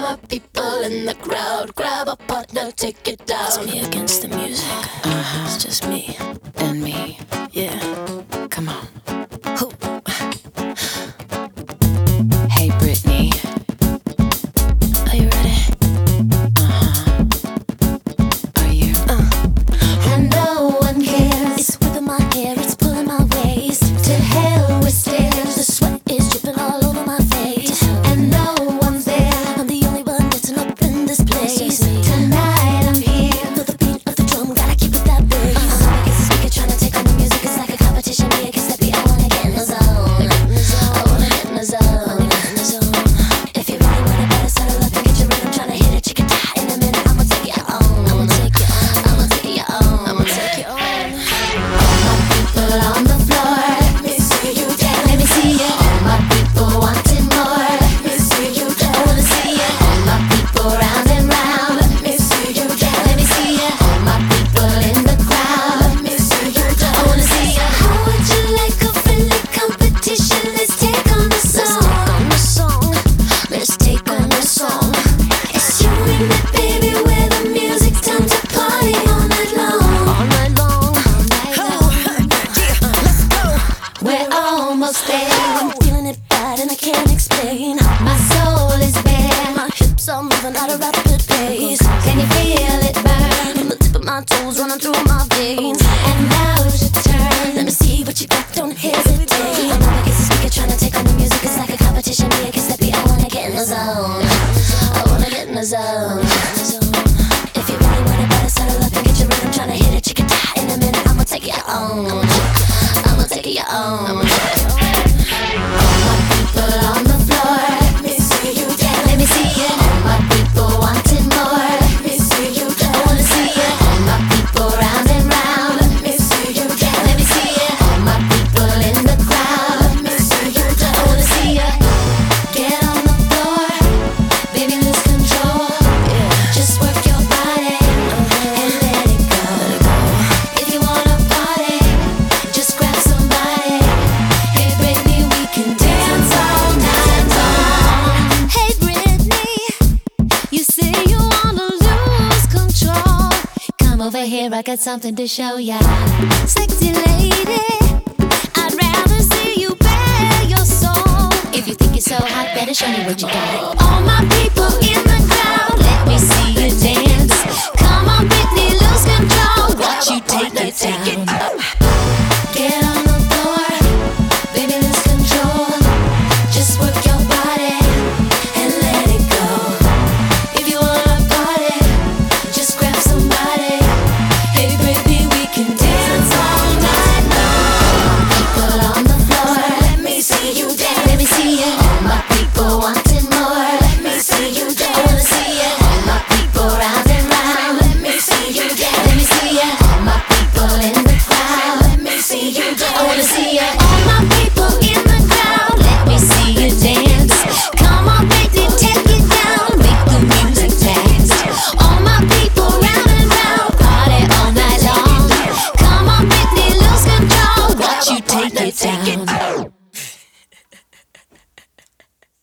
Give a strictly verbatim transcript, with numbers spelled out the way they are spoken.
my people in the crowd. Grab a partner, take it down. It's me against the music. Uh-huh. It's just me and me. Yeah. Come on. Who? Hey, Britney. Are you ready? Uh-huh. Are you? Uh. And no one cares. It's whipping my hair, it's pulling my waist. To hell with stairs. The sweat is dripping all over my face. And no one's there. I'm the only one dancing up in this place. Tonight I'm here. Feel the beat of the drum, gotta keep it that bass. Uh. I'm against the speaker, trying to take on the music. It's like a competition, me against that beat. I wanna get in the zone. I wanna get in the zone. If you really want it, better settle up and get your rhythm. Trying to hit it, chicken die in a minute. I'ma take it on. I'ma take it on. I'ma take it on. I'ma take it on. All my people on the floor. Let me see you dance. Let me see it. All my people wanting more. Let me see you dance. I wanna see it. All my people round and round. Let me see you dance. Let me see it. All my people in the crowd. Let me see you dance. I wanna see it. How would you like a friendly competition? Let's take on the song. Let's take on the song. It's you and me, baby, where the music's time to party all night long. All night long. All night long. Let's go. We're almost there. I'm feeling it bad and I can't explain. My soul is bare. My hips are moving at a rapid pace. Can you feel it burn? From the tip of my toes running through my veins. And now's your turn. Let me see what you got, don't hesitate. I'm up against the speaker trying to take on the music. It's like a competition, me against that beat. I wanna get in the zone. I wanna get in the zone. If you really want it, better settle up and get your rhythm. Trying to hit it, chicken die in a minute. I'ma take it on. I'ma take it on. All my people on the floor. Let me see you dance. Let me see it. All my people wanting more. Let me see you dance. I wanna see it. All my people round and round. Let me see you dance. Let me see it. All my people in the crowd. Let me see you dance. I wanna see it. Get on the floor, baby, lose control. Just work your body and let it go. If you wanna party, just grab somebody. Hey, baby, we can dance all night long. Hey Britney, you say you wanna lose control. Come over here, I got something to show ya. Sexy lady, I'd rather see you bare your soul. If you think you're so hot, better show me what you got. All my people